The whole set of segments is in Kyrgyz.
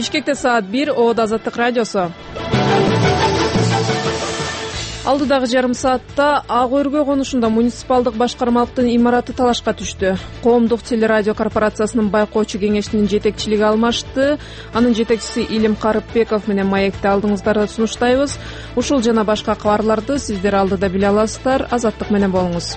Бишкекте саат 1, Оодо Азаттык радиосу. Алдыдагы жарым саатта Ак Өргө конушунда муниципалдык башкармалыктын имараты талашка түштү. Коомдук телерадио корпорациясынын байкоочу кеңешинин жетекчилиги алмашты. Анын жетекчиси Илим Карыпбеков менен маекти алдыңыздарда сунуштайбыз. Ушул жана башка кабарларды сиздер алдыда биле аласыздар. Азаттык менен болуңуз.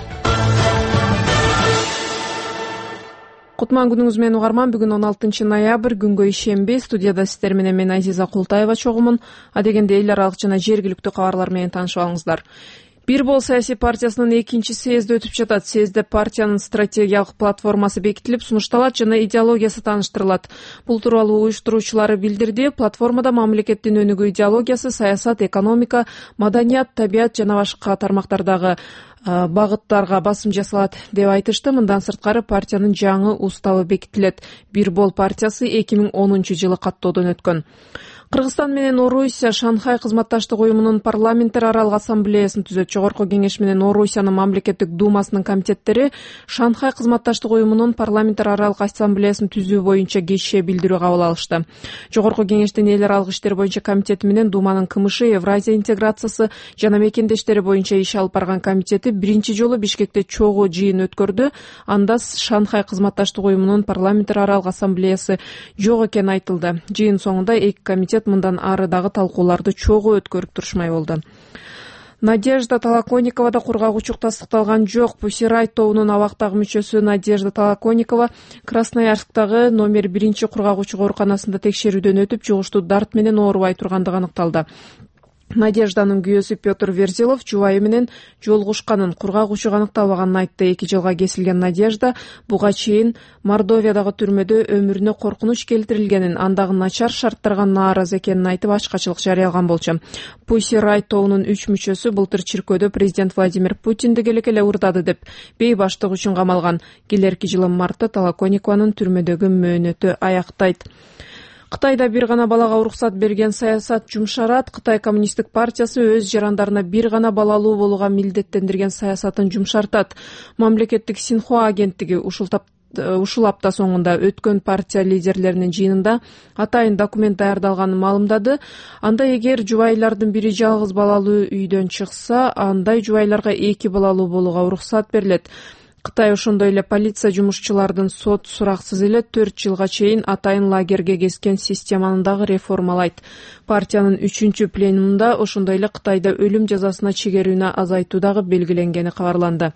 Кутман күнүңүз менен угарман. Бүгүн 16 ноябрь, күнгө ишемби. Студияда сиздер менен мен Азиза Култаева чогумун. Адегенде эл аралык жана жергиликтүү кабарлар менен таанышып алыңыздар. Бир бол саясий партиясынын 2-съезди өтүп жатат. Съездде партиянын стратегиялык платформасы бекитилип, сунушталат жана идеологиясы тааныштырылат. Бул тууралуу уюштуруучулары билдирди. Платформада мамлекеттин өнүгүү идеологиясы, саясат, экономика, маданият, табият жана башка тармактардагы багыттарга басым жасалат деп айтышты. Мындан сырткары партиянын жаңы уставы бекитилет. Бир бол партиясы 2010 жылы каттоодон өткөн. Кыргызстан менен Орусия Шанхай кызматташтык уюмунун парламенттер аралык ассамблеясын түзөт. Жогорку кеңеш менен Орусиянын мамлекеттик думасынын комитеттери Шанхай кызматташтык уюмунун парламенттер аралык ассамблеясын түзүү боюнча кечээ билдирүү кабыл алышты. Жогорку кеңештин эл аралык иштер боюнча комитети менен Думанын КМШ, Евразия интеграциясы жана мекендештери боюнча иш алып барган комитети биринчи жолу Бишкекте чогуу жыйын өткөрдү. Анда Шанхай кызматташтык уюмунун парламенттер аралык ассамблеясы жок экени айтылды. Жыйын соңунда эки комитет мындан ары дагы талкууларды чогуу өткөрүп турушмай болду. Надежда Толоконникова да кургагучук тастыкталган жок. Пусирай тобунун абактагы мүчөсү Надежда Толоконникова Красноярсктагы номер 1 кургагучук ооруканасында текшерүүдөн өтүп, жугуштуу дарт менен оорубай тургандыгы аныкталды. Надежданын күйөөсү Петр Верзилов жубайы менен жолугушканын, кургагучук аныкталбаганын айтты. 2 жылга кесилген Надежда буга чейин Мордовиядагы түрмөдө өмүрүнө коркунуч келтирилгенин, андагы начар шарттарга нааразы экенин айтып, ачкачылык жарыялаган болчу. Пусирай тобунун 3 мүчөсү былтыр чиркөөдө президент Владимир Путинди келекеле урдады деп бейбаштык үчүн камалган. Келерки жылы мартта Толоконникованын түрмөдөгү мөөнөтү аяктайт. Кытайда бир гана балага уруксат берген саясат жумшарат. Кытай коммунисттик партиясы өз жарандарына бир гана балалуу болууга милдеттендирген саясатын жумшартат. Мамлекеттик Синхуа агенттиги ушул апта соңунда өткөн партия лидерлеринин жыйынында атайын документ даярдалганын маалымдады. Анда эгер жубайлардын бири жалгыз балалуу үйдөн чыкса, андай жубайларга 2 балалуу болууга уруксат берилет. Кытай ошондой эле полиция жумушчулардын сот сураксыз эле 4 жылга чейин атайын лагерге кескен системаны дагы реформалайт. Партиянын 3 пленумунда ошондой эле Кытайда өлүм жазасына чегерүүнү азайтуу дагы белгиленгени кабарланды.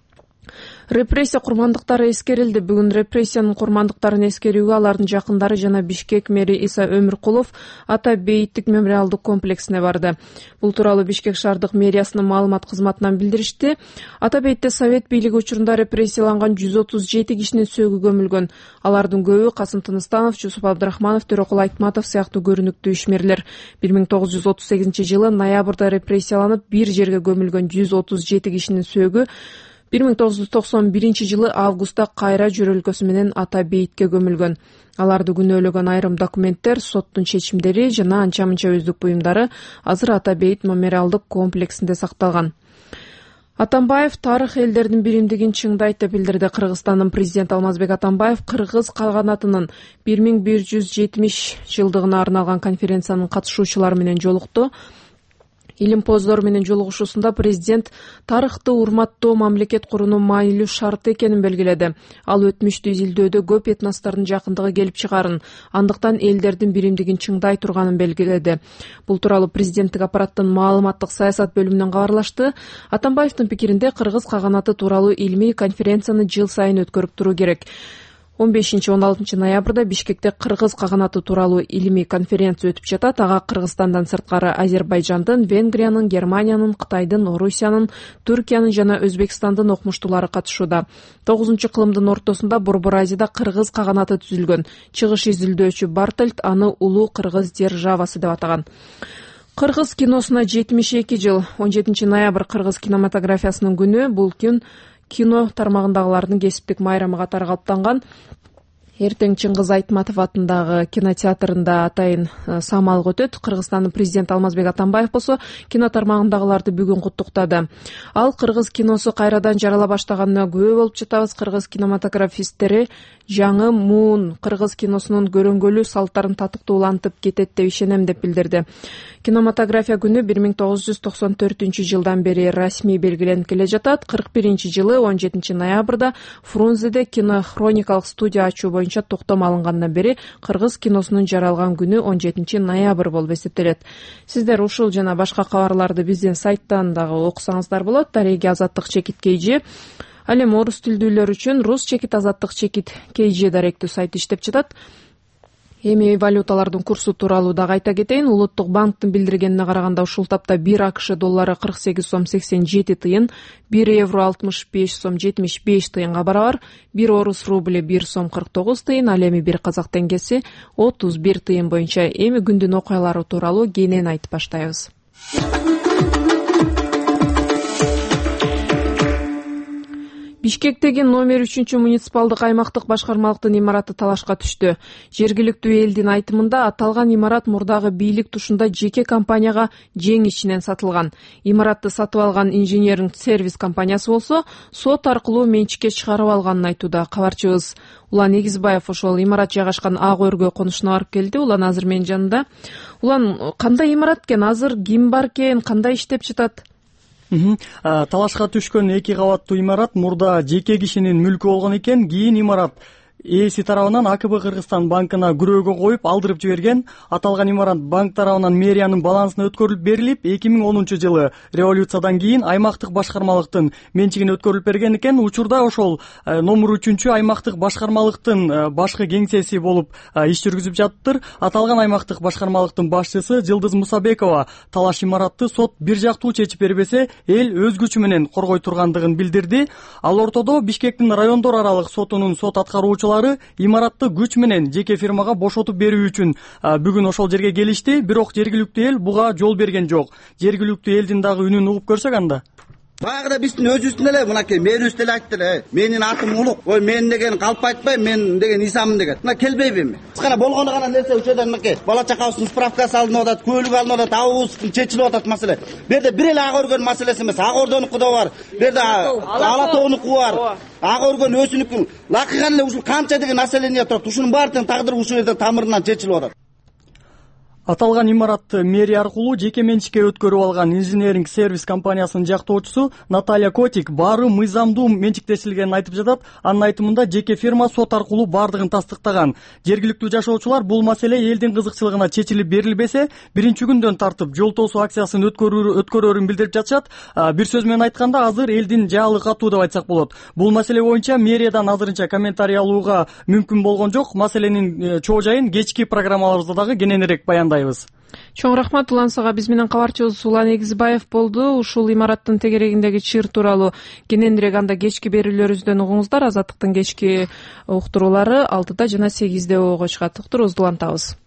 Репрессия курмандыктары эскерилди. Бүгүн репрессиянын курмандыктарын эскерүүгө алардын жакындары жана Бишкек мэри Иса Өмүркулов Ата бейиттик мемориалдык комплексине барды. Бул тууралуу Бишкек шаардык мэриясынын маалымат кызматынан билдиришти. Ата бейитте совет бийлиги учурунда репрессияланган 137 кишинин сөөгү көмүлгөн. Алардын көбү Касым Тыныстанов, Жусуп Абдрахманов, Төрөкул Айтматов сыяктуу көрүнүктүү ишмерлер. 1938 жылы ноябрда репрессияланып бир жерге көмүлгөн 137 кишинин сөөгү 1991 жылы августта кайра жөрөлкөсү менен Ата бейитке көмүлгөн. Аларды күнөөлөгөн айрым документтер, соттун чечимдери жана анча-мынча өздүк буюмдары азыр Ата бейит мемориалдык комплексинде сакталган. Атамбаев тарых элдердин биримдигин чыңдайт деп билдирди. Кыргызстандын президенти Алмазбек Атамбаев кыргыз калганатынын 1170 жылдыгына арналган конференциянын катышуучулары менен жолукту. Илимпоздор менен жолугушуусунда президент тарыхты урматтоо мамлекет куруунун маанилүү шарты экенин белгиледи. Ал өтмүштү изилдөөдө көп этностордун жакындыгы келип чыгарын, андыктан элдердин биримдигин чыңдай турганын белгиледи. Бул тууралуу президенттик аппараттын маалыматтык саясат бөлүмүнөн кабарлашты. Атамбаевдин пикиринде кыргыз каганаты тууралуу илмий конференцияны жыл сайын өткөрүп туруу керек. 15-16 ноябрда Бишкекте кыргыз каганаты тууралуу илимий конференция өтүп жатат. Ага Кыргызстандан сырткары Азербайжандын, Венгриянын, Германиянын, Кытайдын, Орусиянын, Түркиянын жана Өзбекстандын окумуштуулары катышууда. 9-кылымдын ортосунда Борбор Азияда кыргыз каганаты түзүлгөн. Чыгыш изилдөөчү Бартельд аны улуу кыргыз державасы деп атаган. Кыргыз киносуна 72 жыл. 17 ноябрь кыргыз кинематографиясынын күнү. Бул күн кино тармагындагылардын кесиптик майрамы катары калыптанган. Эртең Чыңгыз Айтматов атындагы кинотеатрында атайын самалык өтөт. Кыргызстандын президенти Алмазбек Атамбаев болсо кино тармагындагыларды бүгүн куттуктады. Ал кыргыз киносу кайрадан жарала баштаганына күбө болуп жатабыз. Кыргыз кинематографисттери жаңы муун кыргыз киносунун көрөнгөлүү салттарын татыктуулантып кетет деп ишенем деп билдирди. Кинематография күнү 1994-жылдан бери расмий белгиленип келе жатат. 41-жылы 17 ноябрда Фрунзеде кинохроникалык студия ачуу боюнча токтом алынгандан бери кыргыз киносунун жаралган күнү 17 ноябрь болуп эсептелет. Сиздер ушул жана башка кабарларды биздин сайттан дагы окусаңыздар болот. Дареги Азаттык чекит KG. Ал эми орус тилдүүлөр үчүн рус чекит Азаттык чекит KG даректүү сайт иштеп жатат. Эми валюталардын курсу тууралуу дагы айта кетейин. Улуттук банктын билдиргенине караганда ушул тапта 1 АКШ доллары 48 сом 87 тыйын, 1 евро 65 сом 75 тыйынга барабар, 1 орус рубли 1 сом 49 тыйын, ал эми 1 казак теңгеси 31 тыйын боюнча. Эми күндүн окуялары тууралуу кенен айтып баштайбыз. Бишкектеги номер 3-муниципалдык аймактык башкармалыктын имараты талашка түштү. Жергиликтүү элдин айтымында аталган имарат мурдагы бийлик тушунда жеке компанияга жең ичинен сатылган. Имаратты сатып алган инженеринг сервис компаниясы болсо сот аркылуу менчикке чыгарып алганын айтууда. Кабарчыбыз Улан Эгизбаев ошол имарат жайгашкан Ак өргө конушуна барып келди. Улан азыр менин жанымда. Улан, кандай имарат экен? Азыр ким бар экен? Кандай иштеп жатат? Талашка түшкөн 2 кабаттуу имарат мурда жеке кишинин мүлкү болгон экен. Кийин имарат ээси тарабынан АКБ Кыргызстан банкына күрөөгө коюп алдырып жиберген. Аталган имарат банк тарабынан мэриянын балансына өткөрүлүп берилип, 2010-жылы революциядан кийин аймактык башкармалыктын менчигине өткөрүлүп берген экен. Учурда ошол номер 3 аймактык башкармалыктын башкы кеңсеси болуп иш жүргүзүп жатыптыр. Аталган аймактык башкармалыктын башчысы Жылдыз Мусабекова талаш имаратты сот бир жактуу чечип бербесе, эл өз күчү менен коргой тургандыгын билдирди. Ал ортодо Бишкектин райондор аралык сотунун сот аткаруучулары имаратты күч менен жеке фирмага бошотуп берүү үчүн бүгүн ошол жерге келишти, бирок жергиликтүү эл буга жол берген жок. Жергиликтүү элдин дагы үнүн угуп көрсөк анда. Баягыда биздин өзүбүздүн эле мынакей мээрибиз деле айтты эле. Менин атым Улук. Ой, мен деген калп айтпайм, мен деген Исамын деген. Мына келбейби эми. Кана болгону гана нерсе учурдан мынакей бала чакабыздын справкасы алынып атат, көлүк алынып атат, абыбыздын чечилип атат маселе. Бу жерде бир эле Ак өргөн маселеси эмес. Ак өрдөнүкү да бар. Бу жерде Ала тоонуку бар. Ак өргөн өзүнүкү. Лакыган эле ушул канча деген население турат. Ушунун баардыгын тагдыры ушул жерде тамырынан чечилип атат. Аталган имаратты мэрия аркылуу жеке менчикке өткөрүп алган инженеринг сервис компаниясынын жактоочусу Наталья Котик баары мыйзамдуу менчиктешилгенин айтып жатат. Анын айтымында жеке фирма сот аркылуу баардыгын тастыктаган. Жергиликтүү жашоочулар бул маселе элдин кызыкчылыгына чечилип берилбесе, биринчи күндөн тартып жол тосуу акциясын өткөрөрүн билдирип жатышат. Бир сөз менен айтканда, азыр элдин жаалы катуу деп айтсак болот. Бул маселе боюнча мэриядан азырынча комментарий алууга мүмкүн болгон жок. Маселенин чоо жайын кечки программаларыбызда дагы кененирээк баяндайбыз. Чоң рахмат Улан сага. Биз менен кабарчыбыз Улан Эгизбаев болду. Ушул имараттын тегерегиндеги чыр тууралуу кененирээк анда кечки берүүлөрүбүздөн угуңуздар. Азаттыктын кечки уктуруулары 6-да жана 8-де ого чыгат. Уктуруубузду улантабыз.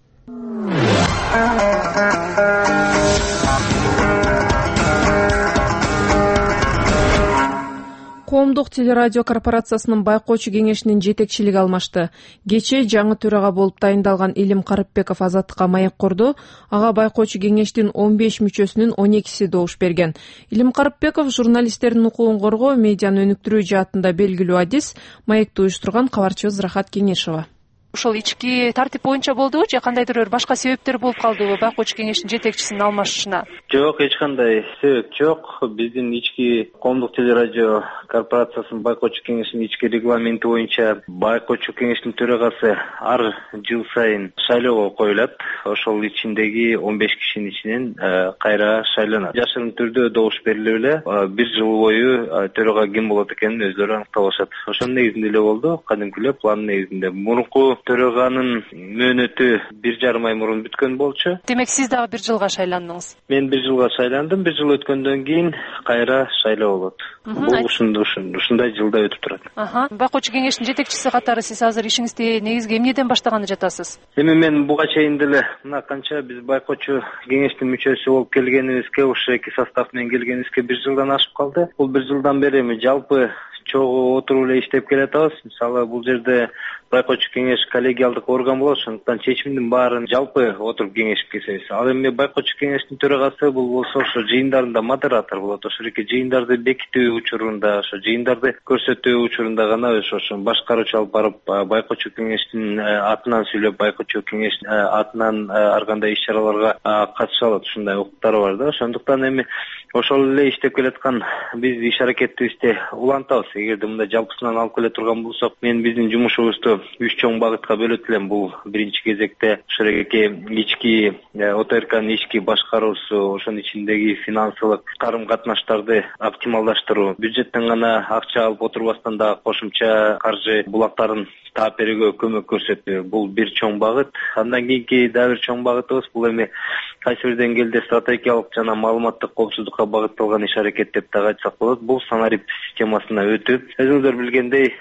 Коомдук телерадио корпорациясынын байкоочу кеңешинин жетекчилиги алмашты. Кечээ жаңы төрага болуп дайындалган Илим Карыпбеков Азаттыкка маек корду. Ага байкоочу кеңештин 15 мүчөсүнүн 12-си добуш берген. Илим Карыпбеков журналисттердин укугун коргоо, медианы өнүктүрүү жаатында белгилүү адис. Маекти уюштурган кабарчыбыз Рахат Кеңешова. Ошол ички тартип боюнча болдубу же кандайдыр бир башка себептер болуп калдыбы байкоочу кеңештин жетекчисинин алмашышына? Жок, эч кандай себеп жок. Биздин ички коомдук телерадио корпорациясынын байкоочу кеңешинин ички регламенти боюнча байкоочу кеңештин төрагасы ар жыл сайын шайлоого коюлат. Ошол ичиндеги 15 кишинин ичинен кайра шайланат. Жашырын түрдө добуш берилип эле бир жыл бою төрага ким болот экенин өздөрү аныктап алышат. Ошонун негизинде эле болду. Кадимки эле пландын негизинде. Мурунку төраганын мөөнөтү 1,5 ай мурун бүткөн болчу. Демек сиз дагы бир жылга шайландыңыз? Мен бир жылга шайландым. Бир жыл өткөндөн кийин кайра шайлоо болот. Бул ушундай жылда өтүп турат. Байкоочу кеңештин жетекчиси катары сиз азыр ишиңизди негизги эмнеден баштаганы жатасыз? Эми мен буга чейин деле мына канча биз байкоочу кеңештин мүчөсү болуп келгенибизге, ушу эки состав менен келгенибизге бир жылдан ашып калды. Бул бир жылдан бери эми жалпы чогуу отуруп эле иштеп келатабыз. Мисалы бул жерде байкоочу кеңеш коллегиалдык орган болот, ошондуктан чечимдин баарын жалпы отуруп кеңешип кетебиз. Ал эми байкоочу кеңештин төрагасы бул болсо ошо жыйындарында модератор болот. Ошол эки жыйындарды бекитүү учурунда, ошо жыйындарды көрсөтүү учурунда гана ошо башкаруучу алып барып байкоочу кеңештин атынан сүйлөп, байкоочу кеңештин атынан ар кандай иш чараларга катыша алат, ушундай укуктары бар да. Ошондуктан эми ошол эле иштеп келаткан биз иш аракетибизди улантабыз. Эгерде мындай жалпысынан алып келе турган болсок, мен биздин жумушубузду 3 чоң багытка бөлөт элем. Бул биринчи кезекте ошол ички ОТРКнын ички башкаруусу, ошонун ичиндеги финансылык карым-катнаштарды оптималдаштыруу, бюджеттен гана акча алып отурбастан дагы кошумча каржы булактарын таап берүүгө көмөк көрсөтүү. Бул бир чоң багыт. Андан кийинки дагы бир чоң багытыбыз бул эми кайсы бир деңгээлде стратегиялык жана маалыматтык коопсуздукка багытталган иш аракет деп дагы айтсак болот. Бул Санарип системасына өтүү. Өзүңүздөр билгендей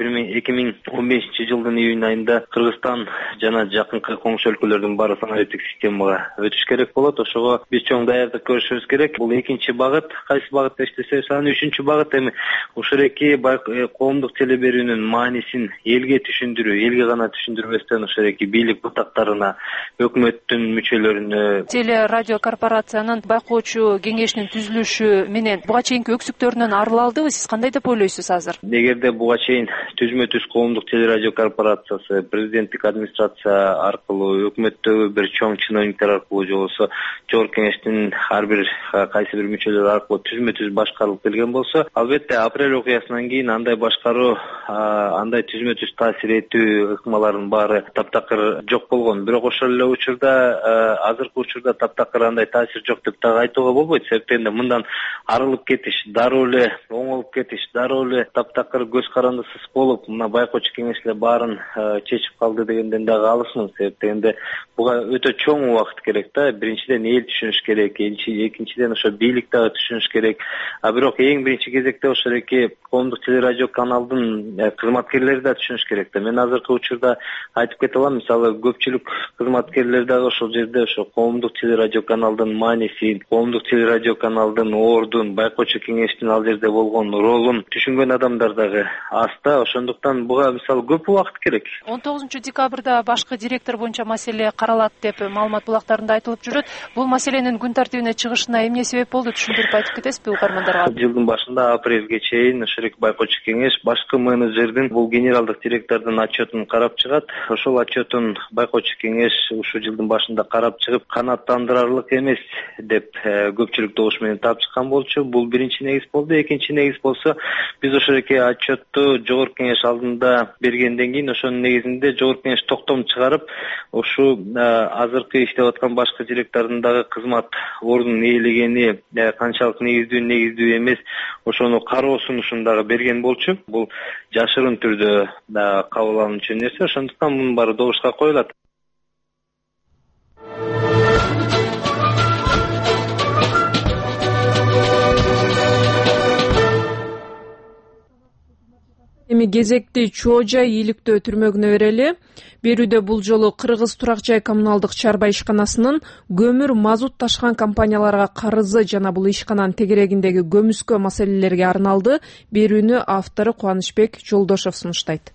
2015 жылдын июнь айында Кыргызстан жана жакынкы коңшу өлкөлөрдүн баары санариптик системага өтүш керек болот. Ошого биз чоң даярдык көрүшүбүз керек. Бул экинчи багыт. Кайсы багытта иштесебиз, анан үчүнчү багыт эми ушул эки коомдук теле берүүнүн маанисин элге түшүндүрүү, элге гана түшүндүрбөстөн ушул эки бийлик бутактарына, өкмөттүн мүчөлөрүнө, теле радио корпорациянын байкоочу кеңешинин түзүлүшү менен буга чейинки өксүктөрүнөн арыла алдыбы? Сиз кандай деп ойлойсуз азыр? Эгерде буга чейин түзмө-түз коомдук теле радио корпорациясы президенттик администрация аркылуу, өкмөттөгү бир чоң чиновниктер аркылуу же болбосо жогорку кеңештин ар бир кайсы бир мүчөлөрү аркылуу түзмө-түз башкарылып келген болсо, албетте апрель окуясынан кийин андай башкаруу, андай түзмө-түз таасир этүү ыкмаларынын баары таптакыр жок болгон. Бирок ошол эле учурда, азыркы учурда таптакыр андай таасир жок деп дагы айтууга болбойт. Себептен мындан арылып кетиш, дароо эле оңолуп кетиш, дароо эле таптакыр көз карандысыз болуп, мына байкоочу кеңеш эле баарын чечип калды дегенден дагы алысмын. Себептен буга өтө чоң убакыт керек да. Биринчиден эл түшүнүш керек, экинчиден ошо бийлик дагы түшүнүш керек. Бирок эң биринчи кезекте ошол эки коомдук теле радио каналдын кызматкерлери да түшүнүш керек да. Мен азыркы учурда айтып кете алам, мисалы көпчүлүк кызматкерлер дагы ошол жерде ошо коомдук теле радио каналдын маанисин, коомдук теле радио каналдын ордун, байкоочу кеңештин ал жерде болгон ролун түшүнгөн адамдар дагы аз да. Ошондуктан буга мисалы көп убакыт керек. 19-декабрда башкы директор боюнча маселе каралат деп маалымат булактарында айтылып жүрөт. Бул маселенин күн тартибине чыгышына эмне себеп болду? Түшүндүрүп айтып кетесизби угармандарга? Жылдын башында апрелге чейин ошол байкоочу кеңеш башкы менеджердин, бул генералдык директордун отчетун карап чыгат. Ошол отчетун байкоочу кеңеш ушул жылдын башында карап чыгып, канааттандырарлык эмес деп көпчүлүк добуш менен таап чыккан болчу. Бул биринчи негиз болду. Экинчи негиз болсо, биз ошол эки отчетту жогорку кеңеш алдында бергенден кийин ошонун негизинде жогорку кеңеш токтом чыгарып, ушу азыркы иштеп аткан башкы директордун дагы кызмат ордунун ээлегени канчалык негиздүү эмес, ошону кароо сунушун дагы берген болчу. Бул жашырын түрдө кабыл алынчу нерсе. Ошондуктан мунун баары добушка коюлат. Эми кезекти Чоожа ийгиликтөө түрмөгүнө берели. Берүүдө бул жолу Кыргыз Турак жай коммуналдык чарба ишканасынын көмүр, мазут ташыган компанияларга карызы жана бул ишкананын тегерегиндеги көмүскө маселелерге арналды. Берүүнү автору Кубанычбек Жолдошов сунуштайт.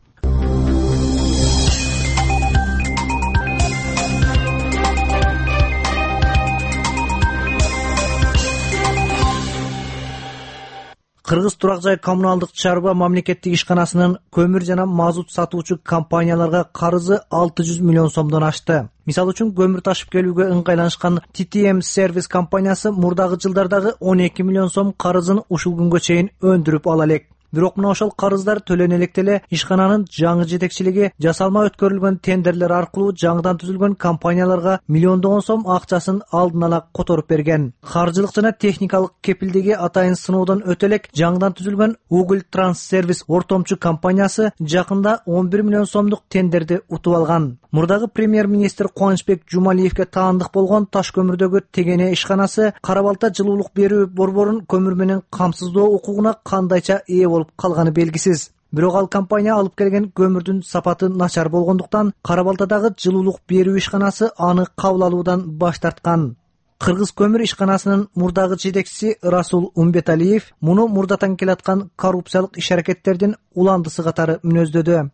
Кыргыз Турак жай коммуналдык чарба мамлекеттик ишканасынын көмүр жана мазут сатуучу компанияларга карызы 600 миллион сомдон ашты. Мисалы үчүн көмүр ташып келүүгө ыңгайланышкан TTM сервис компаниясы мурдагы жылдардагы 12 миллион сом карызын ушул күнгө чейин өндүрүп ала элек. Бирок мына ошол карыздар төлөнө электе эле ишкананын жаңы жетекчилиги жасалма өткөрүлгөн тендерлер аркылуу жаңыдан түзүлгөн компанияларга миллиондогон сом акчасын алдын ала которуп берген. Каржылык жана техникалык кепилдиги атайын сыноодон өтө элек жаңыдан түзүлгөн Google Транссервис ортомчу компаниясы жакында 11 миллион сомдук тендерди утуп алган. Мурдагы премьер-министр Кубанычбек Жумалиевге таандык болгон Таш көмүрдөгү Тегене ишканасы Кара Балта жылуулук берүү борборун көмүр менен камсыздоо укугуна кандайча ээ болуп калганы белгисиз. Бирок ал компания алып келген көмүрдүн сапаты начар болгондуктан Кара Балтадагы жылуулук берүү ишканасы аны кабыл алуудан баш тарткан. Кыргыз көмүр ишканасынын мурдагы жетекчиси Расул Умбеталиев муну мурдатан келаткан коррупциялык иш-аракеттердин уландысы катары мүнөздөдү.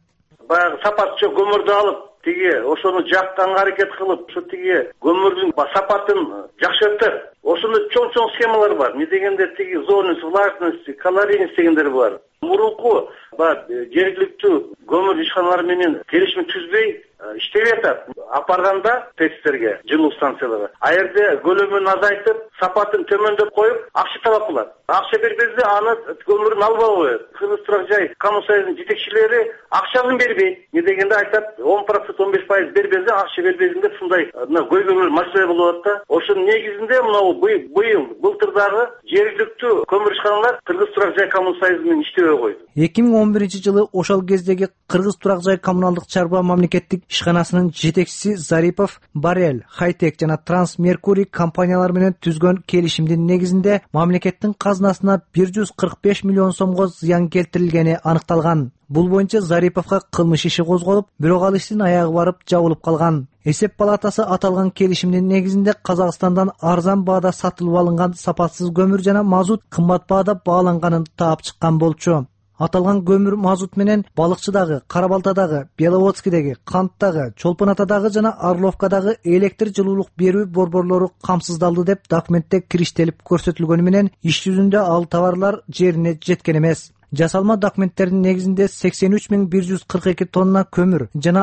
баягы сапатчы көмүрдү алып тиги ошону жакканга аракет кылып, ошо тиги көмүрдүн сапатын жакшыртып, ошондо чоң схемалар бар. Эмне дегенде тиги зоонность, влажность, калорийность дегендер бар. Мурунку жергиликтүү көмүр ишканалары менен келишим түзбөй иштеп атат. Апарганда тесттерге, жылуу станцияларга. А жерде көлөмүн азайтып, сапатын төмөндөп коюп, акча талап кылат. Акча бербесе аны көмүрүн алып коет. Кыргыз Турак Жай Коммун Союзунун жетекчилери акчасын бербейт. Эмне дегенде айтат, 10%, 15% бербесе акча бербесин деп ушундай көйгөйлөр маселе болуп атат да. Ошонун негизинде мынау былтырдагы жергиликтүү көмүр ишканалар Кыргыз Турак Жай Коммун Союзу менен иштебей койду. 2011-жылы ошол кездеги Кыргыз Турак Жай коммуналдык чарба мамлекеттик ишканасынын жетекчиси Зарипов Барель, Хайтек жана Транс-Меркурий компаниялары менен түзгөн келишимдин негизинде мамлекеттин казынасына 145 миллион сомго зыян келтирилгени аныкталган. Бул боюнча Зариповго кылмыш иши козголуп, бирок ал иштин аягы барып жабылып калган. Эсеп палатасы аталган келишимдин негизинде Казакстандан арзан баада сатылып алынган сапатсыз көмүр жана мазут кымбат баада бааланганын таап чыккан болчу. Аталган көмүр мазут менен Балыкчыдагы, Кара-Балтадагы, Беловодскидеги, Канттагы, Чолпон Атадагы жана Орловкадагы электр жылуулук берүү борборлору камсыздалды деп документте кириштелип көрсөтүлгөнү менен иш жүзүндө ал товарлар жерине жеткен эмес. Жасалма документтердин негизинде 83.142 тонна көмүр жана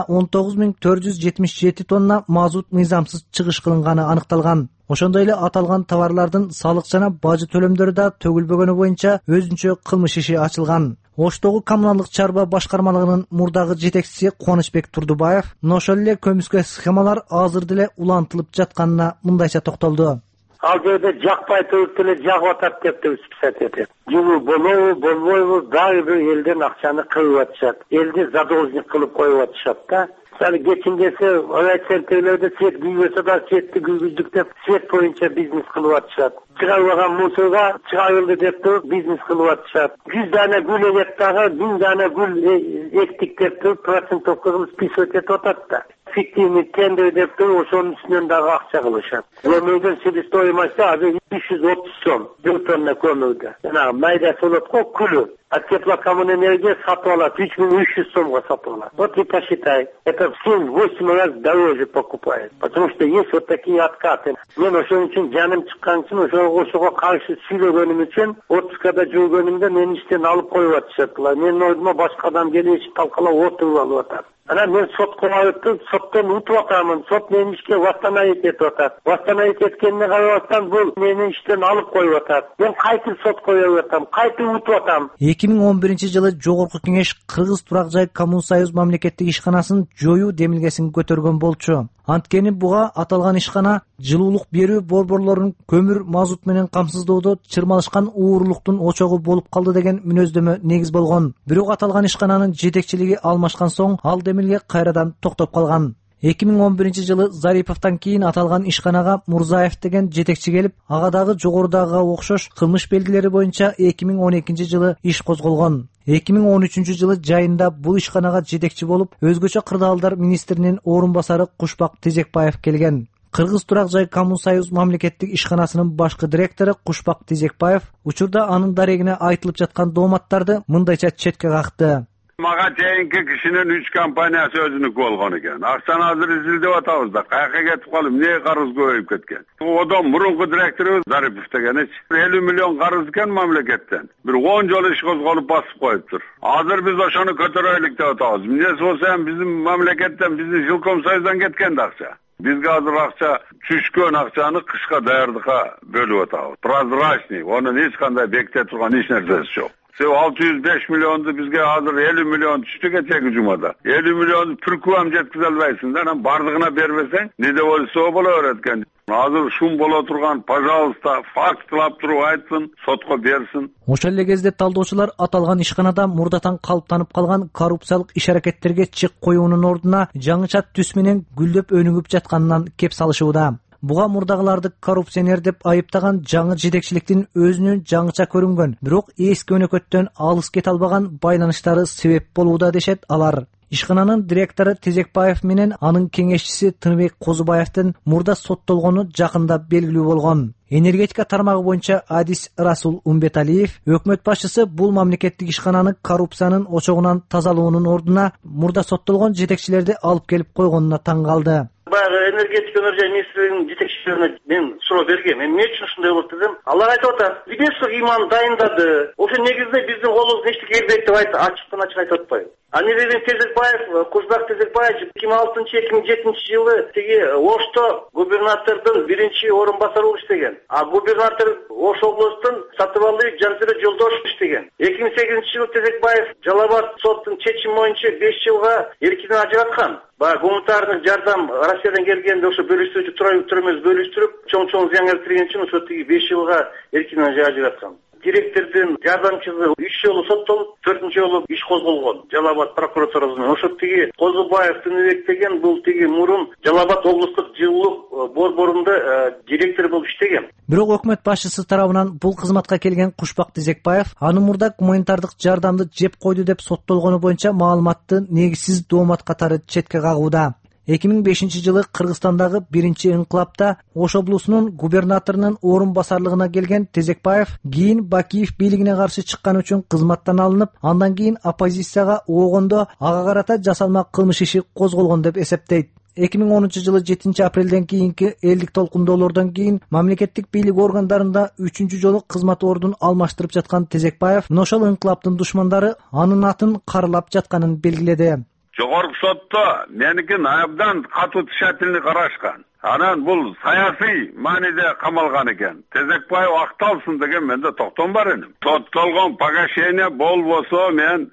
19.477 тонна мазут мыйзамсыз чыгыш кылынганы аныкталган. Ошондой эле аталган товарлардын салык жана бажы төлөмдөрү да төгүлбөгөнү боюнча өзүнчө кылмыш иши ачылган. Оштогу коммуналдык чарба башкармалыгынын мурдагы жетекчиси Кубанычбек Турдубаев ошол эле көмүскө схемалар азыр деле улантылып жатканына мындайча токтолду. Ал жерде жакпай туруп деле жагып атат деп списать этет. Жылуу болобу, болбойбу, дагы бир элден акчаны кыйып атышат. Элди задолжник кылып коюп атышат да. Мисалы кечиндесе райцентрдерде свет күйбөсө да светти күйгүздүк деп свет боюнча бизнес кылып атышат. Чыгарылган мусорга чыгарылды деп туруп бизнес кылып атышат. 100 дана гүл эгет дагы 1000 дана гүл эктик деп туруп процентовка кылып списывать этип атат да. Фиктивный тендер деп туруп ошонун үстүнөн дагы акча кылышат. Көмүрдүн себестоимости азыр 330 сом бир тонна көмүрдө. Жана майдасы болот го күлү. А теплокоммунэнергия сатып алат 3300 сомго сатып алат. Вот и посчитай. Это в 7-8 раз дороже покупает. Потому что есть вот такие откаты. Мен ошон үчүн жаным чыккан үчүн ошого каршы сүйлөгөнүм үчүн отпускада жүргөнүмдө мени иштен алып коюп атышат. Менин ордума башка адам келип талкалап отуруп алып атат. Ана мен сотко барып, соттон утуп атамын. Сот мени ишке восстановить этип атат. Восстановить эткенине карабастан бул мени иштен алып коюп атат. Мен кайтып сотко коюп атам, кайтып утуп атам. 2011-жылы Жогорку Кеңеш Кыргыз Турак Жай Коммун Союз мамлекеттик ишканасын жоюу демилгесин көтөргөн болчу. Анткени буга аталган ишкана жылуулук берүү борборлорунун көмүр, мазут менен камсыздоодо чырмалышкан уурулуктун очогу болуп калды деген мүнөздөмө негиз болгон. Бирок аталган ишкананын жетекчилиги алмашкан соң ал демилге кайрадан токтоп калган. 2011-жылы Зариповтан кийин аталган ишканага Мурзаев деген жетекчи келип, ага дагы жогорудагыга окшош кылмыш белгилери боюнча 2012-жылы иш козголгон. 2013-жылы жайында бул ишканага жетекчи болуп, өзгөчө кырдаалдар министринин орун басары Кушпак Тезекбаев келген. Кыргыз Турак Жай Коммун Союз мамлекеттик ишканасынын башкы директору Кушпак Тезекбаев учурда анын дарегине айтылып жаткан дооматтарды мындайча четке какты. Мага чейинки кишинин 3 компаниясы өзүнүкү болгон экен. Акчаны азыр изилдеп атабыз да. Каяка кетип калып, эмне карыз көбөйүп кеткен? Одон мурунку директору Зарипов деген 50 миллион карыз экен мамлекеттен. Бир 10 жолу иш козголуп басып коюптур. Азыр биз ошону көтөрөйлүк деп атабыз. Эмнеси болсо ham биздин мамлекеттен, биздин жилкомсоюздан кеткен да акча. Бизге азыр акча түшкөн акчаны кышка даярдыкка бөлүп атабыз. Прозрачный, онун эч кандай беките турган эч нерсеси жок. 605 миллионду бизге азыр 50 миллион түштү кечеги жумада. 50 миллионду түркүам жеткизе албайсың да, анан бардыгына бербесең, неде болсо боло берет экен. Азыр шум боло турган, пожалуйста, фактылап туруп айтсын, сотко берсин. Ошол эле кезде талдоочулар аталган ишканада мурдатан калыптанып калган коррупциялык иш-аракеттерге чек коюунун ордуна жаңыча түс менен гүлдөп өнүгүп жатканынан кеп салышууда. Буга мурдагыларды коррупционер деп айыптаган жаңы жетекчиликтин өзүнүн жаңыча көрүнгөн, бирок эски өнөкөттөн алыс кете албаган байланыштары себеп болууда дешет алар. Ишкананын директору Тезекбаев менен анын кеңешчиси Тыныбек Козубаевдин мурда соттолгону жакында белгилүү болгон. Энергетика тармагы боюнча адис Расул Умбеталиев өкмөт башчысы бул мамлекеттик ишкананы коррупциянын очогунан тазалоонун ордуна мурда соттолгон жетекчилерди алып келип койгонуна таң калды. Баягы энергетика өнөр министрлигинин жетекчилерине мен суроо бергем. Эмне үчүн ушундай болуп дедим. Алар айтып атат, Бидесов имам дайындады. Ошо негизде биздин колубуз эчтеке келбейт деп ачыктан ачык айтып атпайбы? Анелерин Тезекбаев, Курсбак Тезекбаев 2006-2007 жылы тиги Ошто губернатордун биринчи орун басары болуп иштеген. А губернатор Ош областын Сатыбалды Жансыры Жолдошев иштеген. 2008 жылы Тезекбаев Жалал Абад соттун чечими боюнча 5 жылга эркинен ажыраткан. Баягы гуманитардык жардам Россиядан келгенде ошо бөлүштүрүүчү төрөмөз бөлүштүрүп, чоң зыян келтирген үчүн ошо тиги 5 жылга эркинен ажыраткан. Директордун жардамчысы 3 жолу соттолуп, 4-нчы жолу иш козголгон. Жалал Абад прокуратурасынан. Ошо тиги Козубаев Тыныбек деген бул тиги мурун Жалал Абад облустук жылуулук борборунда директор болуп иштеген. Бирок өкмөт башчысы тарабынан бул кызматка келген Кушбак Тезекбаев аны мурда гуманитардык жардамды жеп койду деп соттолгону боюнча маалыматты негизсиз доомат катары четке кагууда. 2005 жылы Кыргызстандагы биринчи инкылапта Ош облусунун губернаторунун орун басарлыгына келген Тезекбаев кийин Бакиев бийлигине каршы чыккан үчүн кызматтан алынып, андан кийин оппозицияга оогондо ага карата жасалма кылмыш иши козголгон деп эсептейт. 2010 жылы 7 апрелден кийинки элдик толкундоолордон кийин мамлекеттик бийлик органдарында 3-чү жолу кызмат ордун алмаштырып жаткан Тезекбаев ошол инкылаптын душмандары анын атын каралап жатканын белгиледи. Жогорку сотто меникин абдан катуу тщательный карашкан. Анан бул саясий мааниде камалган экен. Тезекбаев акталсын деген менде токтом бар эдим. Соттолгон погашение болбосо мен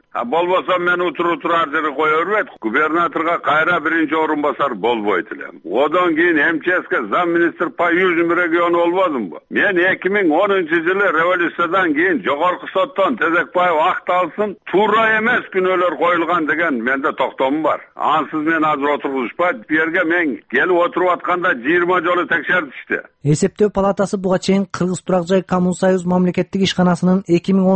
утур-утур жерге кое бербейт. Губернаторго кайра биринчи орун басар болбойт элем. Одон кийин МЧСке замминистр по Южному региону болбодумбу? Мен 2010 жылы революциядан кийин жогорку соттон Тезекбаев акталсын, туура эмес күнөөлөр коюлган деген менде токтом бар. Ансыз мен азыр отургузушпайт. Бу жерге мен келип отуруп аткан 20 жолу текшертишти. Эсептөө палатасы буга чейин Кыргыз Турак жай Коммунсоюз мамлекеттик ишканасынын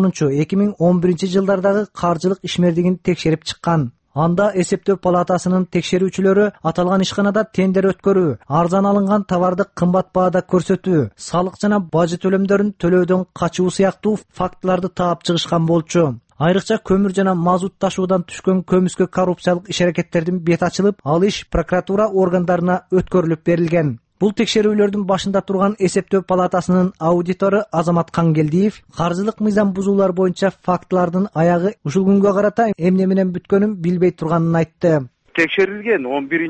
2010-2011 жылдардагы каржылык ишмердигин текшерип чыккан. Анда эсептөө палатасынын текшерүүчүлөрү аталган ишканада тендер өткөрүү, арзан алынган товарды кымбат баада көрсөтүү, салык жана бажы төлөмдөрүн төлөөдөн качуу сыяктуу фактыларды таап чыгышкан болчу. Айрыкча көмүр жана мазут ташуудан түшкөн көмүскө коррупциялык иш-аракеттердин бет ачылып, ал иш прокуратура органдарына өткөрүлүп берилген. Бул текшерүүлөрдүн башында турган эсептөө палатасынын аудитору Азамат Кангелдиев каржылык мыйзам бузуулар боюнча фактылардын аягы ушул күнгө карата эмне менен бүткөнүн билбей турганын айтты. Текшерилген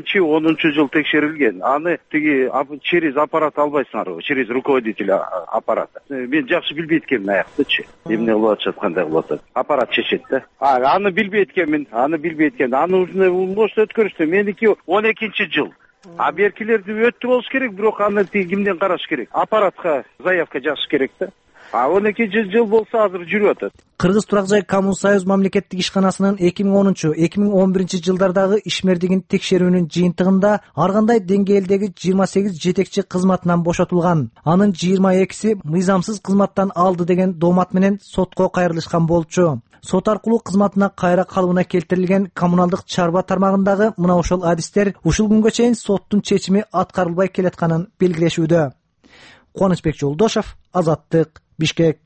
11-10 жыл текшерилген. Аны тиги через аппарат албайсыңар, через руководителя аппарата. Мен жакшы билбей эткенмин аяктычы. Эмне болуп атат, кандай болуп атат. Аппарат чечет да. Аны билбей эткенмин, аны уже может өткөрүштү. Меники 12 жыл. А беркилерди өттү болуш керек, бирок аны кимден караш керек? Аппаратка заявка жазыш керек да. А 12 жыл болсо азыр жүрүп атат. Кыргыз Турак жай Коммунсоюз мамлекеттик ишканасынын 2010-2011 жылдардагы ишмердигин текшерүүнүн жыйынтыгында ар кандай деңгээлдеги 28 жетекчи кызматынан бошотулган. Анын 22си мыйзамсыз кызматтан алды деген доомат менен сотко кайрылышкан болчу. Сот аркылуу кызматына кайра калыбына келтирилген коммуналдык чарба тармагындагы мына ошол адистер ушул күнгө чейин соттун чечими аткарылбай келатканын белгилешүүдө. Кубанычбек Жолдошев, Азаттык, Бишкек.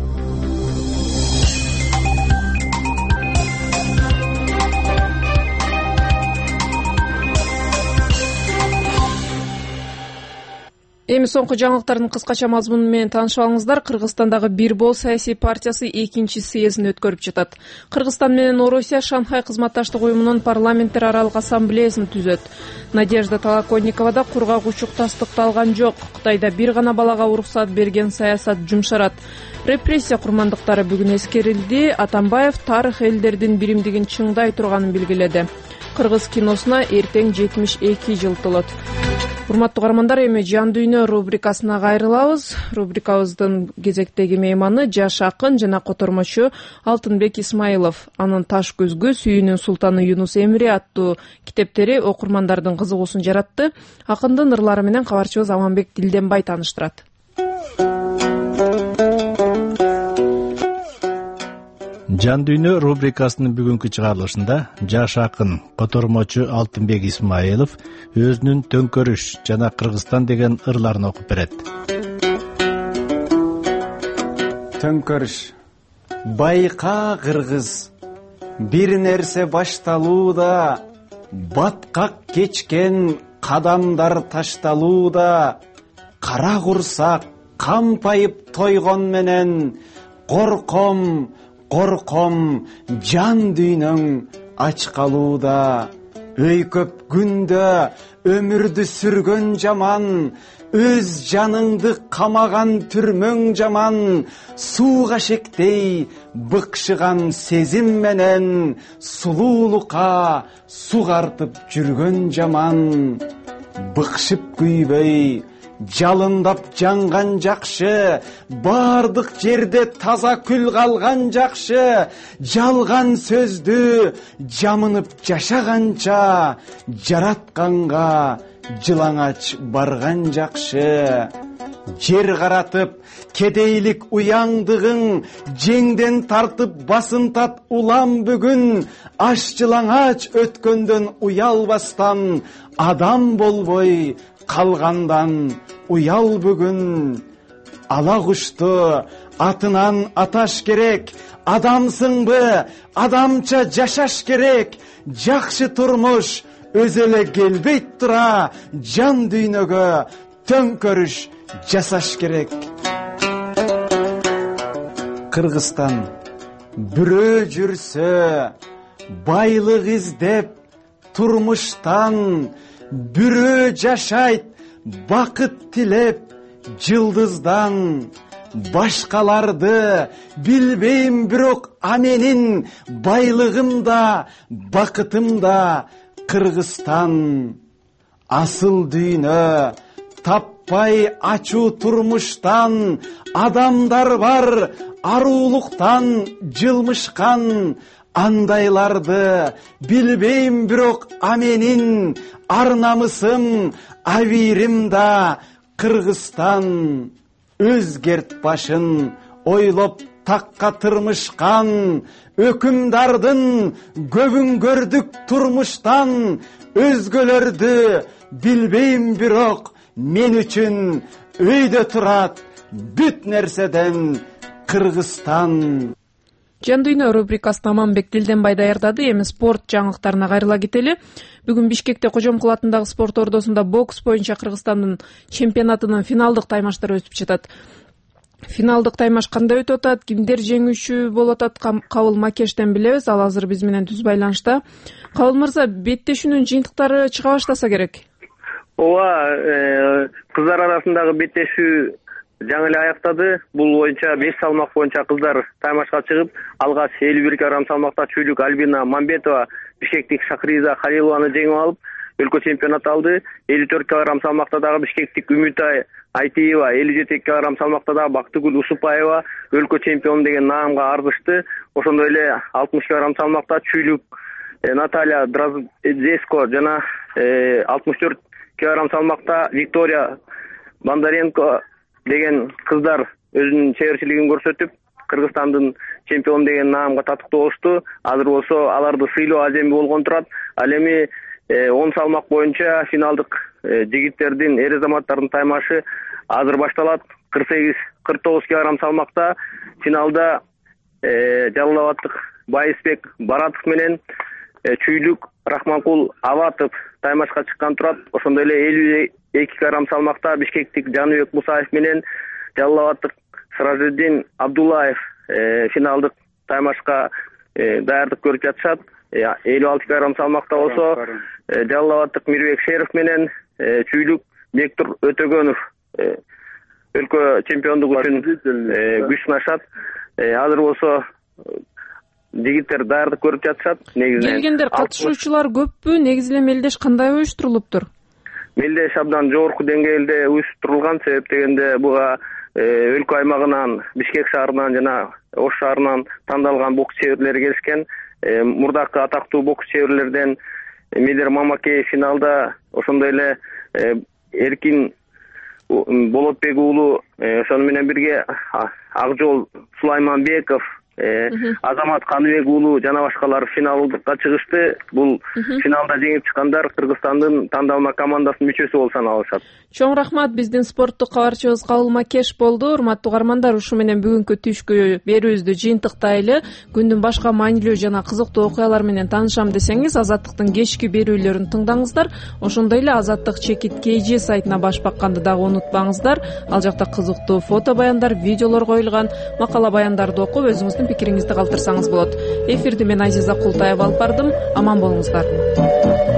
Эми соңку жаңылыктардын кыскача мазмуну менен таанышып алыңыздар. Кыргызстандагы Бирбол саясий партиясы 2-чи съездин өткөрүп жатат. Кыргызстан менен Орусия Шанхай кызматташтык уюмунун парламенттер аралык ассамблеясын түзөт. Надежда Толоконникова да кургагучук тастыкты алган жок. Кытайда бир гана балага уруксат берген саясат жумшарат. Репрессия курмандыктары бүгүн эскерилди. Атамбаев тарых элдердин биримдигин чыңдай турганын белгиледи. Кыргыз киносуна эртең 72 жыл толот. Урматтуу угармандар, эми Жан дүйнө рубрикасына кайрылабыз. Рубрикабыздын кезектеги мейманы жаш акын жана котормочу Алтынбек Исмаилов. Анын Таш көзгү, Сүйүүнүн султаны Юнус Эмре аттуу китептери окурмандардын кызыгуусун жаратты. Акындын ырлары менен кабарчыбыз Аманбек Дилденбай тааныштырат. Жан дүйнө рубрикасынын бүгүнкү чыгарылышында жаш акын, котормочу Алтынбек Исмаилов өзүнүн Төңкөрүш жана Кыргызстан деген ырларын окуп берет. Төңкөрүш. Байка кыргыз, бир нерсе башталууда, баткак кечкен кадамдар ташталууда, кара курсак кампайып тойгон менен, корком, корком, жан дүйнөң ач калууда. Өйкөп күндө өмүрдү сүргөн жаман, өз жаныңды камаган түрмөң жаман, сууга шектей быкшыган сезим менен, сулуулукка сугартып жүргөн жаман. Быкшып күйбөй, жалындап жанган жакшы, бардык жерде таза күл калган жакшы, жалган сөздү жамынып жашаганча, жаратканга жылаңач барган жакшы. Жер каратып кедейлик уяңдыгың, жеңден тартып басынтат улам бүгүн, аш жылаңач өткөндөн уялбастан, адам болбой калгандан уял бүгүн. Ала кушту атынан аташ керек, адамсыңбы, адамча жашаш керек, жакшы турмуш өз эле келбейт тура, жан дүйнөгө төңкөрүш жасаш керек. Кыргызстан бирөө жүрсө, байлык издеп турмуштан, бирөө жашайт бакыт тилеп жылдыздан. Башкаларды билбейм, бирок а менин байлыгым да, бакытым да Кыргызстан. Асыл дүйнө таппай ачуу турмуштан, адамдар бар аруулуктан жылмышкан. Андайларды билбейм, бирок а менин ар намысым, абийирим да Кыргызстан. Өзгерт башын ойлоп такка тырмышкан, өкүмдардын көбүн көрдүк турмуштан. Өзгөлөрдү билбейм, бирок мен үчүн өйдө турат бүт нерседен Кыргызстан. Жан дүйнө рубрикасын Аманбек Дилденбай даярдады. Эми спорт жаңылыктарына кайрыла кетели. Бүгүн Бишкекте Кожомкул атындагы спорт ордосунда бокс боюнча Кыргызстандын чемпионатынын финалдык таймаштары өтүп жатат. Финалдык таймаш кандай өтүп атат, кимдер жеңүүчү болуп атат, Кабыл Макештен билебиз. Ал азыр биз менен түз байланышта. Кабыл мырза, беттешүүнүн жыйынтыктары чыга баштаса керек. Ооба, кыздар арасындагы беттешүү жаңы эле аяктады. Бул боюнча 5 салмак боюнча кыздар таймашка чыгып, алгач 51 кг салмакта чүйлүк Альбина Мамбетова бишкектик Шакриза Халилованы жеңип алып, өлкө чемпионат алды. 54 кг салмакта дагы бишкектик Үмүтай Айтиева, 57 кг салмакта дагы Бактыгүл Усупаева өлкө чемпион деген наамга ардышты. Ошондой эле 60 кг салмакта чүйлүк Наталья Драздеско жана 64 кг салмакта Виктория Бондаренко деген кыздар өзүнүн чеберчилигин көрсөтүп, Кыргызстандын чемпион деген наамга татыктуу болушту. Азыр болсо аларды сыйлоо аземи болгон турат. Ал эми 10 салмак боюнча финалдык жигиттердин, эр азаматтардын таймашы азыр башталат. 48-49 кг салмакта финалда Жалал Абадтык Байысбек Баратов менен чүйлүк Рахманкул Абатов таймашка чыккан турат. Ошондой эле 52 кг салмакта бишкектик Жаныбек Мусаев менен Жалал Абадтык Сыражиддин Абдуллаев финалдык таймашка даярдык көрүп жатышат. 56 кг салмакта болсо Жалал Абадтык Мирбек Шеров менен чүйлүк Бектур Өтөгөнов өлкө чемпиондук үчүн күч сынашат. Азыр болсо жигиттер даярдык көрүп жатышат. Келгендер катышуучулар көппү? Негизи эле мелдеш кандай уюштурулуптур? Мелдеш абдан жогорку деңгээлде уюштурулган, себеп дегенде буга өлкө аймагынан, Бишкек шаарынан жана Ош шаарынан тандалган бокс чеберлери келишкен. Мурдакы атактуу бокс чеберлерден Медер Мамакеев финалда, ошондой эле Эркин Болотбек уулу, ошону менен бирге Акжол Сулайманбеков Азамат Каныбек уулу жана башкалар финалдыкка чыгышты. Бул финалда жеңип чыккандар Кыргызстандын тандалма командасынын мүчөсү болуп саналышат. Чоң рахмат. Биздин спорттук кабарчыбыз Кабыл Макеш болду. Урматтуу угармандар, ушу менен бүгүнкү түшкү берүүбүздү жыйынтыктайлы. Күндүн башка маанилүү жана кызыктуу окуялар менен таанышам десеңиз, Азаттыктын кечки берүүлөрүн тыңдаңыздар. Ошондой эле Азаттык Чекит KG сайтына баш бакканды дагы унутпаңыздар. Ал жакта кызыктуу фото баяндар, видеолор коюлган, макала баяндарды окуп өзүңүздүн пикириңизди калтырсаңыз болот. Эфирди мен Азиза Култаева алып бардым. Аман болуңуздар.